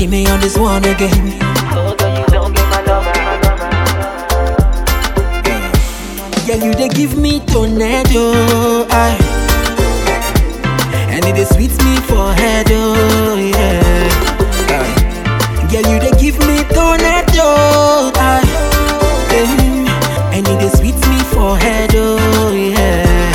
Give me on this one again. Oh, girl, you don't get my lover. Yeah, you they give me tornado, aye. And it is sweet me for head, oh yeah. Aye. Yeah, you they give me tornado, aye. And it is sweet me for head, oh yeah.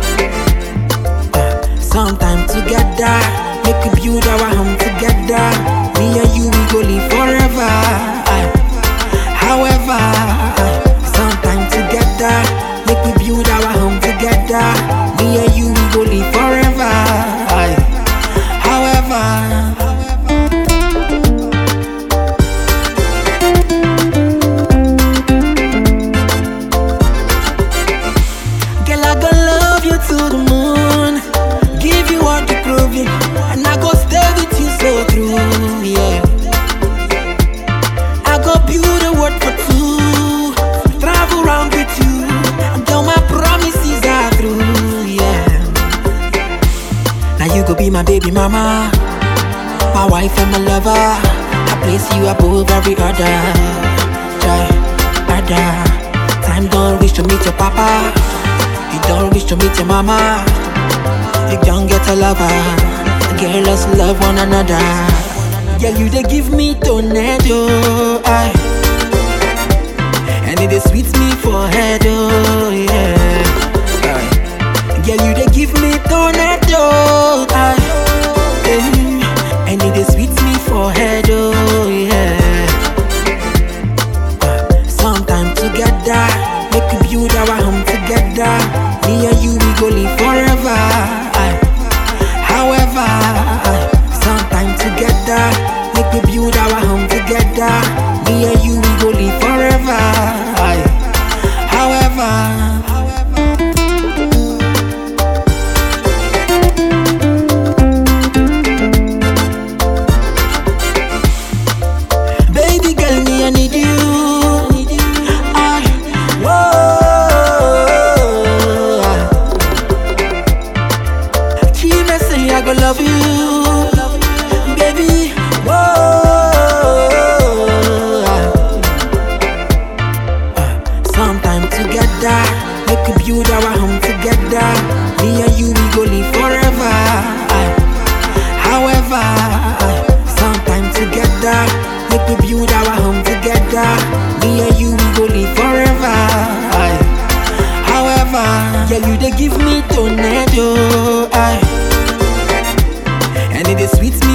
Sometime together, make we build our home together. Me and you, we go live forever. Aye. However, sometime together, make we build our home together. Me and you, we go live forever. Aye. However, girl, I gonna love you to the moon, give you all the proving, and I go stay with you so true, yeah. I go build a world for two, travel around with you, until my promises are through, yeah. Now you go be my baby mama, my wife and my lover. I place you above every other, other. Time don't reach to meet your papa, you don't reach to meet your mama. You don't get a lover, girl, let's love one another. Yeah, you they give me tornado, aye. And it is sweet me for head, oh yeah. Aye. Yeah, you they give me tornado, aye. And it is sweet me for head, oh yeah. Sometime together, make we build our home together. Me and you, we go live forever. Aye. However, sometime together, make we build our home together. Me and you, we go live forever. Aye. However, baby girl, me I need you. Aye. Whoa. She may say I go love you, baby. Whoa. Sometime together, make we build our home together. Me and you, we go live forever. Aye. However, sometime together, make we build our home together. Me and you, we go live forever. Aye. However, yeah, you they give me tornado, aye. And it is sweet me